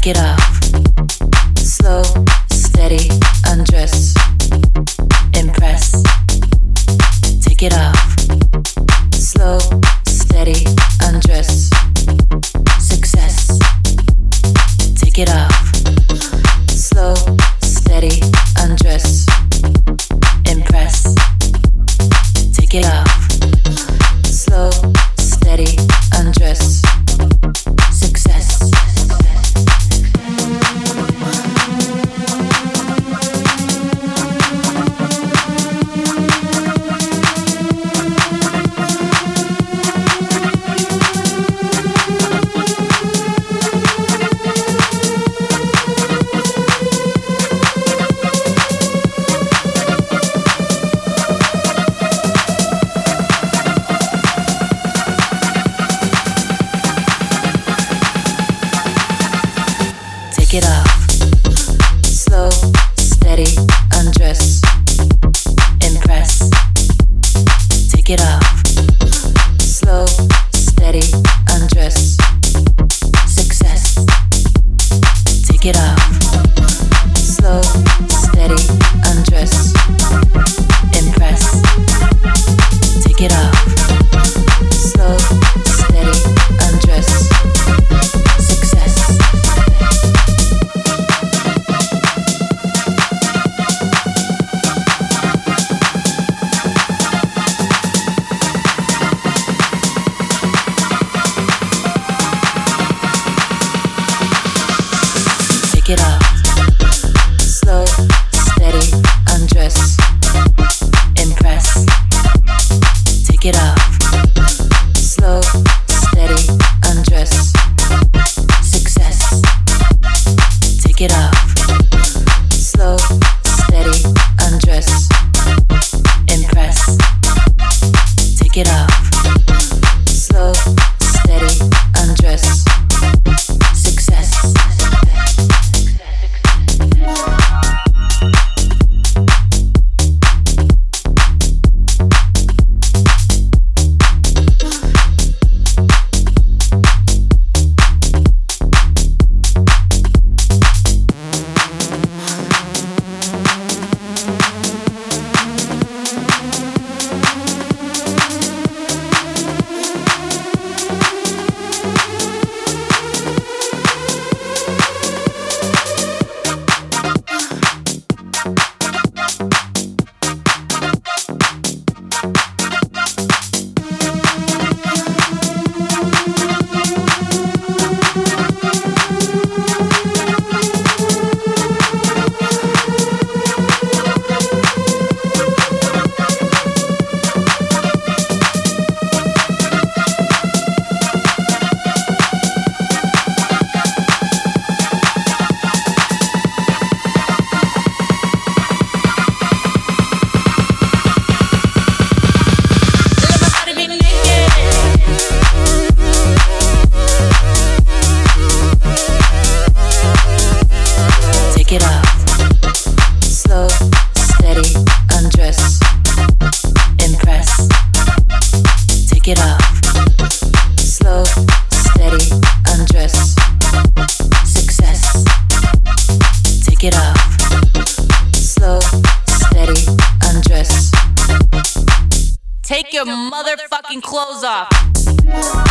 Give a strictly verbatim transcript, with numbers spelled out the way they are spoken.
Take it off. Slow, steady, undress. Impress. Take it off. Slow, steady, undress. Success. Take it off. Slow, steady, undress. Impress. Take it off. Slow, steady, undress. Success. Take it off. Slow, steady, undress. Impress. Take it off. Slow, steady, undress. Success. Take it off. Slow, steady, undress. Impress. Take it off. Slow, steady, undress. Success. Take it off. Slow, steady, undress. Impress. Take it off. Slow, steady, undress. Success. Take it off. Slow, steady, undress. Impress. Take it off. Slow, steady, undress. Success. Take it off. Slow, steady, undress. Impress. Take it off. Slow, steady, undress. Success. Take it off. Slow, steady, undress. Take your motherfucking clothes off.